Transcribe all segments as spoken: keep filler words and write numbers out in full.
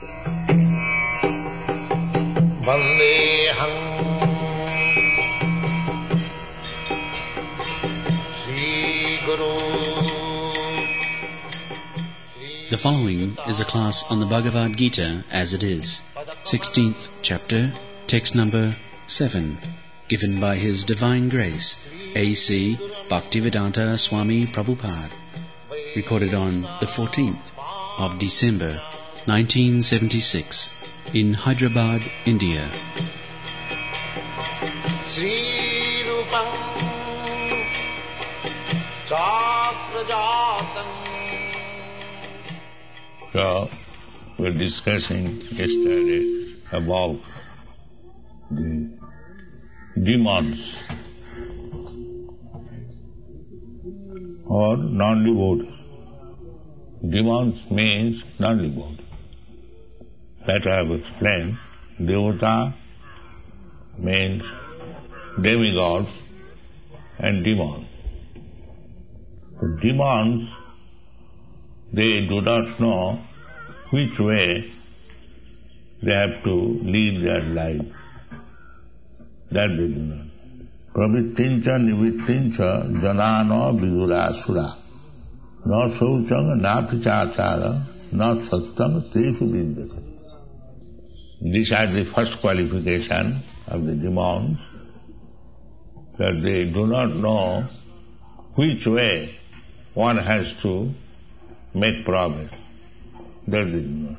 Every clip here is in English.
Vandeham Sri Guru. The following is a class on the Bhagavad Gita as it is, sixteenth chapter, text number seven, given by His Divine Grace, A C Bhaktivedanta Swami Prabhupada, recorded on the fourteenth of December, nineteen seventy-six, in Hyderabad, India. Sri Rupam Chakrajatam. So, we were discussing yesterday about the demons or non-devotees. Demons means non-devotees. That I have explained. Devata means demigods and demons. The demons, they do not know which way they have to lead their life. That they do not. Pravittincha nivittincha janana vidurasura. Na sauchanga na pichachara na sattanga teshu vidyate. These are the first qualification of the demons, that they do not know which way one has to make progress. That they do not.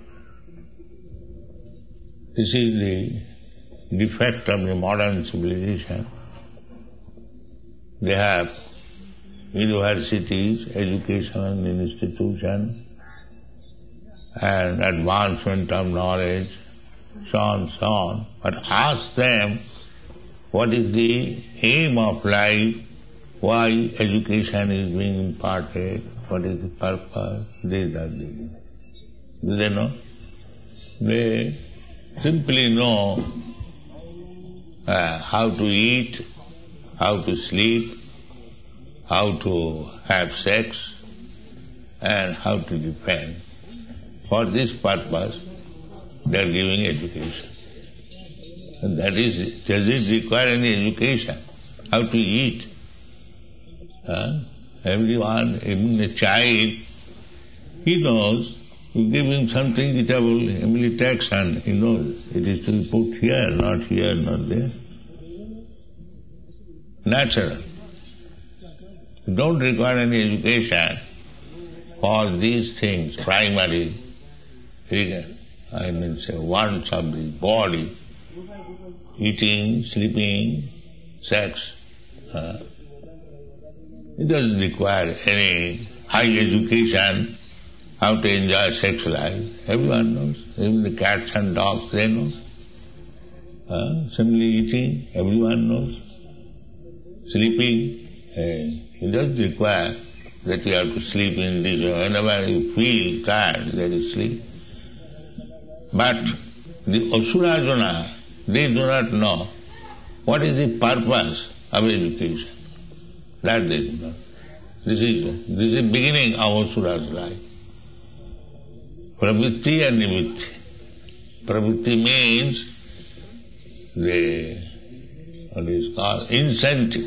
This is the defect of the modern civilization. They have universities, education institutions, and advancement of knowledge, so on, so on. But ask them, what is the aim of life? Why education is being imparted? What is the purpose? These are the... Do they know? They simply know uh, how to eat, how to sleep, how to have sex, and how to defend. For this purpose, they are giving education. And that is, does it require any education? How to eat? Huh? Everyone, even a child, he knows. You give him something eatable, he will takes and he knows it is to be put here, not here, not there. Natural. You don't require any education for these things, primary, I mean say, wants of the body, eating, sleeping, sex. Uh, it doesn't require any high education, how to enjoy sex life. Everyone knows. Even the cats and dogs, they know. Uh, similarly eating, everyone knows. Sleeping, uh, it doesn't require that you have to sleep in this way. Whenever you feel tired, there is sleep. But the Asurajana, they do not know what is the purpose of education. That they do not. This is, this is the beginning of Asura's life. Pravritti and Nivitti. Pravritti means the, what is called, incentive,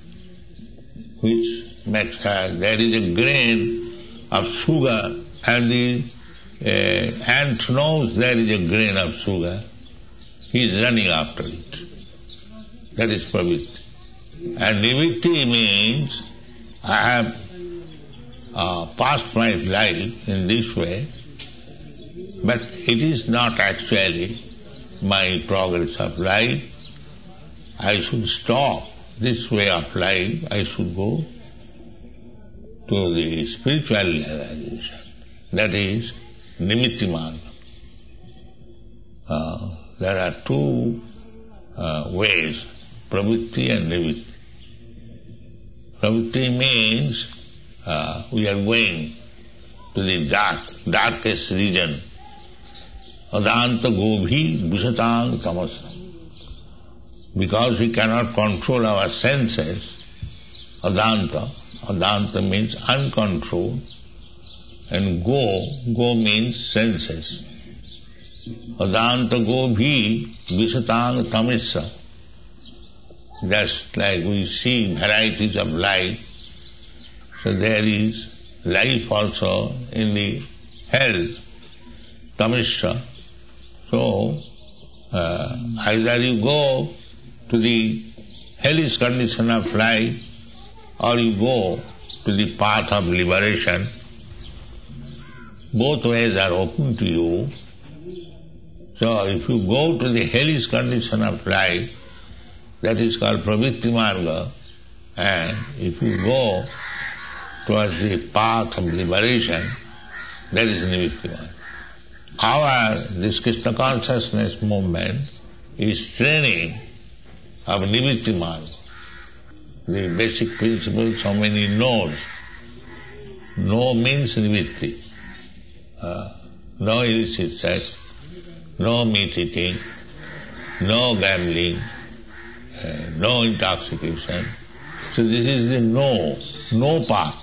which makes her, there is a grain of sugar and the uh, ant knows there is a grain of sugar. He is running after it. That is pravritti. And nivitti means I have uh, passed my life in this way, but it is not actually my progress of life. I should stop this way of life. I should go to the spiritual realization. That is nimitti marga. Uh, there are two uh, ways, pravritti and nivitti. Pravritti means uh, we are going to the dark, darkest region. Adanta gobhi visatang tamasa. Because we cannot control our senses, adanta, adanta means uncontrolled, and go, go means senses. Adanta gobhi visatang tamissa. Just like we see varieties of life, so there is life also in the hell, tamissa. So, uh, either you go to the hellish condition of life, or you go to the path of liberation. Both ways are open to you. So if you go to the hellish condition of life, that is called pravritti marga, and if you go towards the path of liberation, that is nivritti marga. Our, this Krishna consciousness movement is training of nivritti marga. The basic principle, so many no's. No means nivritti. Uh, no illicit sex, no meat eating, no gambling, uh, no intoxication. So this is the no, no path.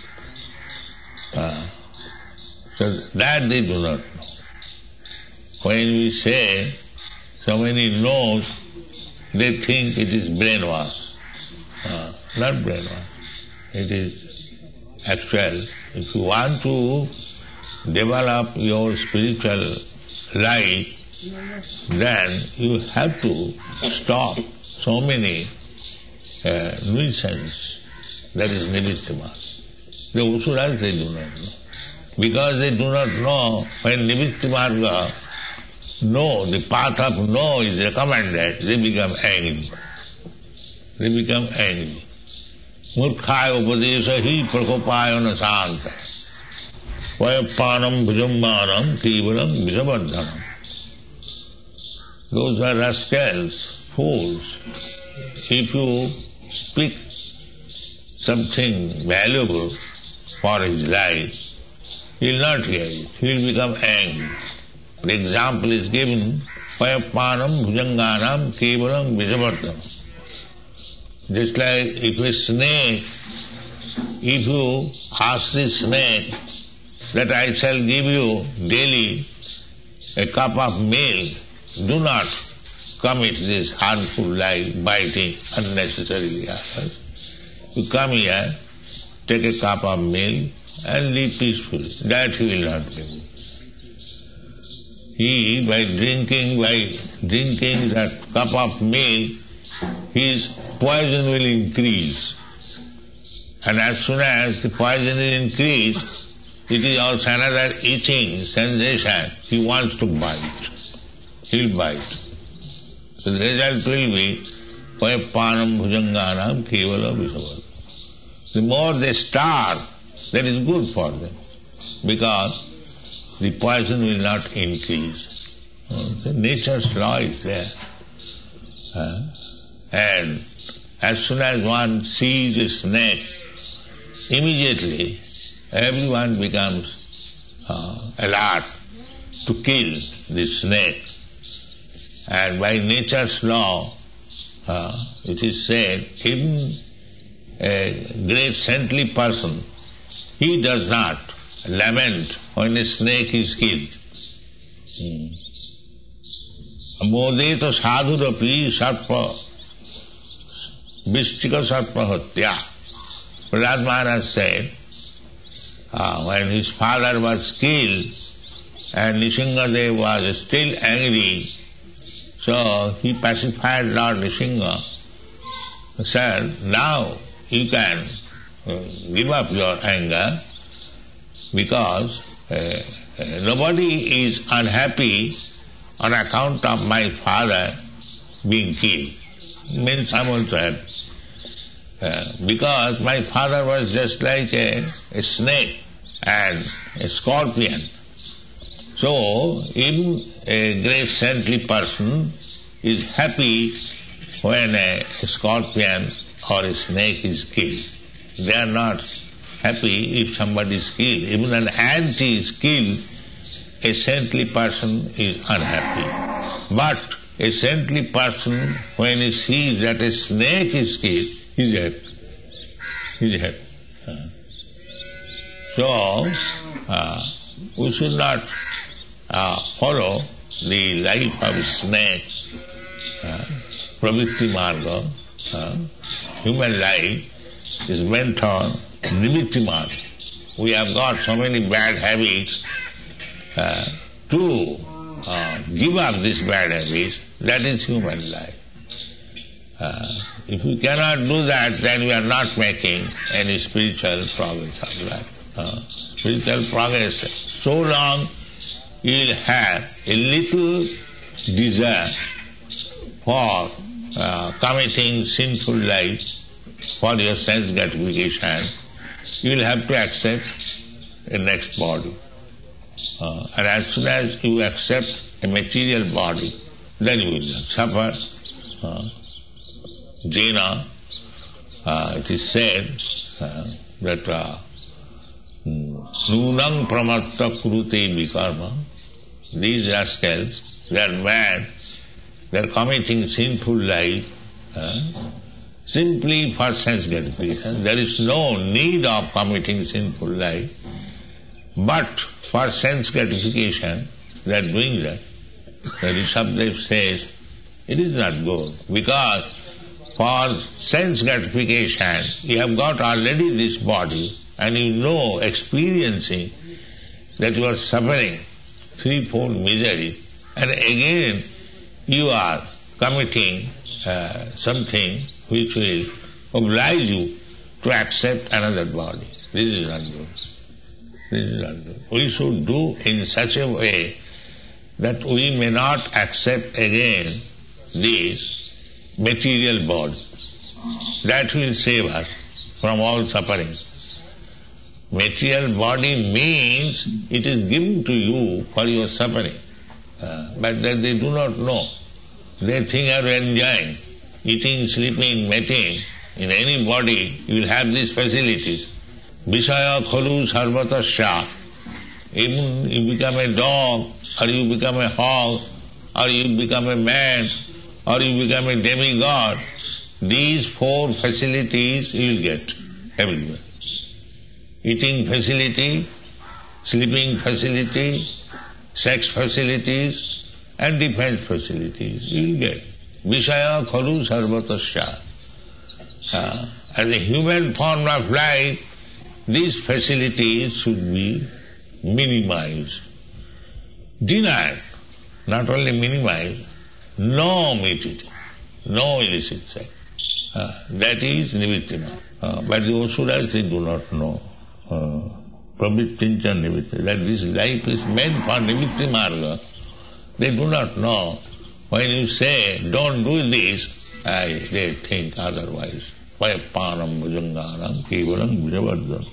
Uh, so that they do not know. When we say so many no's, they think it is brainwash. Uh, not brainwash. It is actual. If you want to develop your spiritual life, then you have to stop so many uh, nuisance. That is nivritti marga. The usuras, they do not know. Because they do not know, when nivritti marga, no, the path of no is recommended, they become angry. They become angry. Murkhaya upadesha hi prakopaya santa. Vayapanam bhujammanam kevalam visavardhanam. Those are rascals, fools. If you speak something valuable for his life, he will not hear it. He will become angry. The example is given, Vayapanam bhujanganam kevalam visavardhanam. Just like if a snake, if you ask the snake that I shall give you daily a cup of milk, do not commit this harmful life, biting unnecessarily others. You come here, take a cup of milk and live peacefully. That he will not give you. He, by drinking, by drinking that cup of milk, his poison will increase. And as soon as the poison is increased, it is also another itching sensation. He wants to bite. He'll bite. So the result will be Vayapanam bhujanganam kevala visavardhanam. The more they starve, that is good for them, because the poison will not increase. So nature's law is there. Uh, and as soon as one sees a snake, immediately everyone becomes uh, alert to kill the snake. And by nature's law, uh, it is said, even a great saintly person, he does not lament when a snake is killed. Modeta sadhurapi sarpa Vishtika Sarpahatya. Prahlad Maharaj said, uh, when his father was killed and Nishingadev was still angry, so he pacified Lord Nishinga, said, now you can uh, give up your anger, because uh, uh, nobody is unhappy on account of my father being killed. Means I'm also happy. Uh, because my father was just like a, a snake and a scorpion. So, even a great saintly person is happy when a, a scorpion or a snake is killed. They are not happy if somebody is killed. Even an ant is killed, a saintly person is unhappy. But a saintly person, when he sees that a snake is killed, he is happy. He is happy. Uh, so, uh, we should not uh, follow the life of snakes, uh, pravritti marga, uh, human life is meant on nimitti marga. We have got so many bad habits. Uh, to uh, give up these bad habits, that is human life. Uh, if we cannot do that, then we are not making any spiritual progress of life. Uh, spiritual progress, so long you will have a little desire for uh, committing sinful life for your sense gratification, you will have to accept a next body. Uh, and as soon as you accept a material body, then you will suffer. Uh, Jena, uh, it is said uh, that Nunang pramatta kurute vikarma, these rascals, they are mad, they are committing sinful life uh, simply for sense gratification. There is no need of committing sinful life, but for sense gratification they are doing that. The Rishabdev says, it is not good, because for sense gratification you have got already this body, and you know, experiencing that you are suffering threefold misery, and again you are committing uh, something which will oblige you to accept another body. This is not good. This is not good. We should do in such a way that we may not accept again this material body. That will save us from all suffering. Material body means it is given to you for your suffering. Uh, but that they do not know. They think you are enjoying, eating, sleeping, mating. In any body you will have these facilities. Vishaya khalu sarvatasya. Even you become a dog, or you become a hog, or you become a man, or you become a demigod, these four facilities you will get everywhere. Eating facility, sleeping facility, sex facilities, and defense facilities you will get. Vishaya khalu sarvatasya. Uh, as a human form of life, these facilities should be minimized. Denied, not only minimized, no omitted, no illicit sex. Uh, that is nivittina. Uh, but the Asuras, they do not know. Uh, Pravrittincha nivitti, that this life is meant for nivitti marga. They do not know. When you say, don't do this, uh, they think otherwise. Vayapanam bhujanganam kevalam vijavardhanam.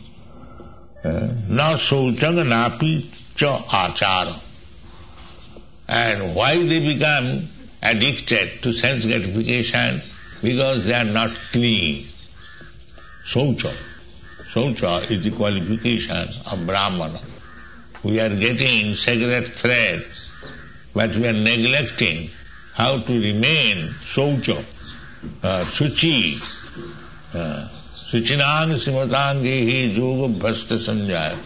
Na sauchang napi cha achara. And why they become addicted to sense gratification? Because they are not clean. Saucha. Saucha is the qualification of Brahmana. We are getting sacred threads, but we are neglecting how to remain Saucha, uh, Suchi. Uh, Suchinang simatangehi yoga bhasta sanjaya.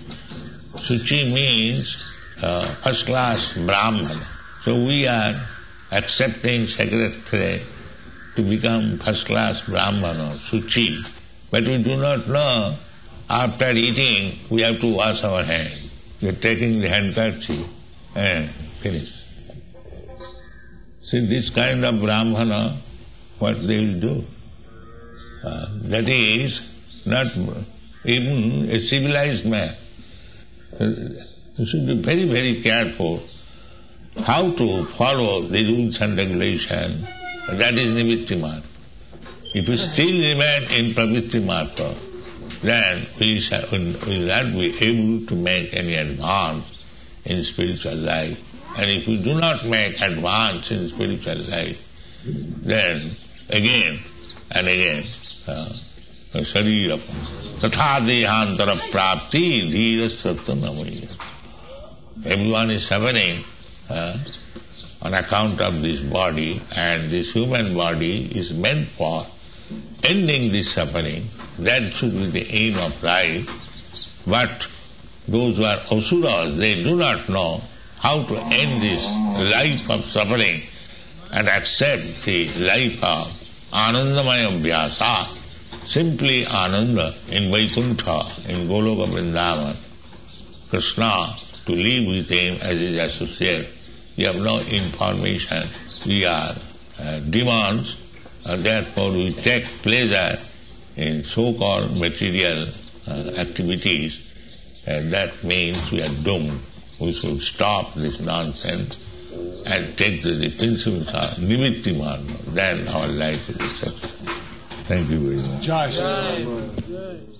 Suchi means uh, first class Brahmana. So we are accepting sacred thread to become first class Brahmana, Suchi. But we do not know, after eating, we have to wash our hands. We are taking the handkerchief and finish. See, this kind of Brahmana, what they will do? Uh, that is not even a civilized man. Uh, you should be very, very careful how to follow the rules and regulations. That is nimitti marga. If we still remain in pravritti marga, then we shall, will not be able to make any advance in spiritual life. And if we do not make advance in spiritual life, then again and again, Sarira Tatha Dehantara Prapti Dhira Sattanamaya. Everyone is suffering uh, on account of this body, and this human body is meant for ending this suffering. That should be the aim of life. But those who are asuras, they do not know how to end this life of suffering and accept the life of Anandamaya Vyasa, simply Ananda in Vaikuntha, in Goloka Vrindavan. Krishna, to live with him as his associate, we have no information. We are uh, demons, and therefore we take pleasure in so-called material uh, activities, and that means we are doomed. We should stop this nonsense and take the, the principles of nimitti marga. Then our life is successful. Thank you very much. Jai Shri Ram.